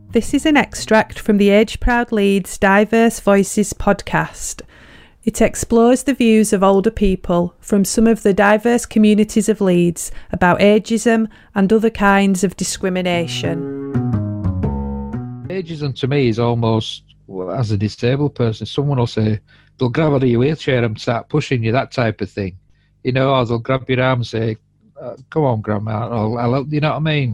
This is an extract from the Age Proud Leeds Diverse Voices podcast. It explores the views of older people from some of the diverse communities of Leeds about ageism and other kinds of discrimination. Ageism to me is almost, well, as a disabled person, someone will say, they'll grab out of your wheelchair and start pushing you, that type of thing. You know, or they'll grab your arm and say, come on, Grandma, I'll help, you know what I mean?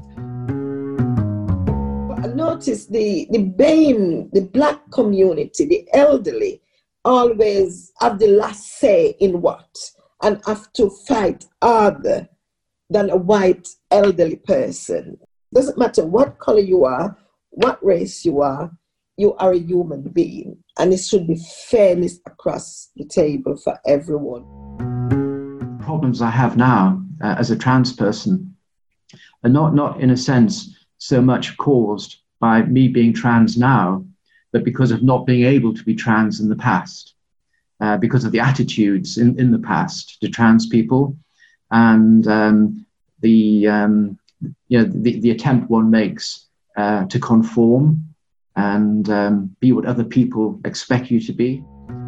I noticed the BAME, the black community, the elderly, always have the last say in what, and have to fight harder than a white elderly person. Doesn't matter what color you are, what race you are a human being, and it should be fairness across the table for everyone. Problems I have now as a trans person are not in a sense so much caused by me being trans now, but because of not being able to be trans in the past, because of the attitudes in the past to trans people, and the attempt one makes to conform and be what other people expect you to be.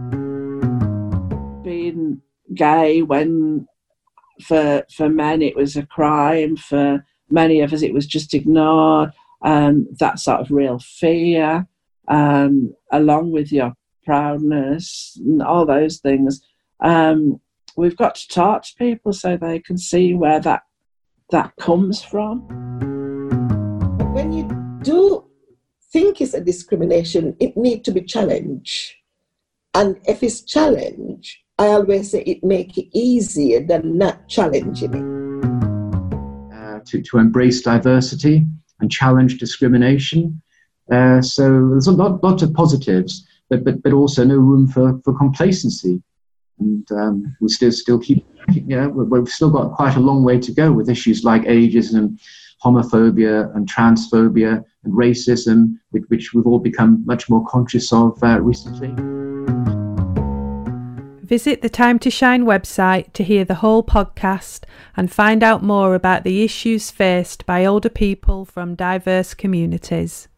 Being gay, when for men it was a crime, for many of us it was just ignored, that sort of real fear, along with your proudness and all those things. We've got to talk to people so they can see where that comes from. When you do think it's a discrimination, it needs to be challenged. And if it's challenged, I always say it makes it easier than not challenging it. To embrace diversity and challenge discrimination. So there's a lot of positives, but also no room for complacency. And we still keep, we've still got quite a long way to go with issues like ageism, homophobia and transphobia and racism, which we've all become much more conscious of recently. Visit the Time to Shine website to hear the whole podcast and find out more about the issues faced by older people from diverse communities.